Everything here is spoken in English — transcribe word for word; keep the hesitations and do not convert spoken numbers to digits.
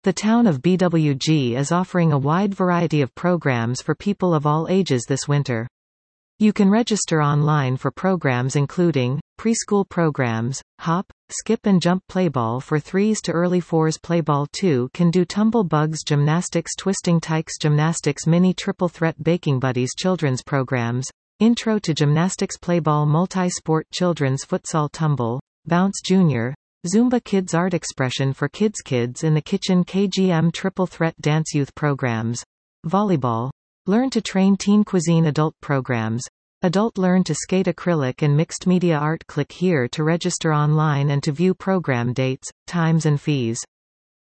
The town of B W G is offering a wide variety of programs for people of all ages this winter. You can register online for programs including preschool programs, hop, skip and jump playball for threes to early fours, playball two can do, tumble bugs gymnastics, twisting tykes gymnastics, mini triple threat, baking buddies, children's programs, intro to gymnastics, playball, multi-sport, children's futsal, tumble, bounce junior, Zumba kids, art expression for kids, kids in the kitchen, K G M, triple threat, dance, youth programs, volleyball, learn to train, teen cuisine, adult programs, adult learn to skate, acrylic and mixed media art. Click here to register online and to view program dates, times and fees.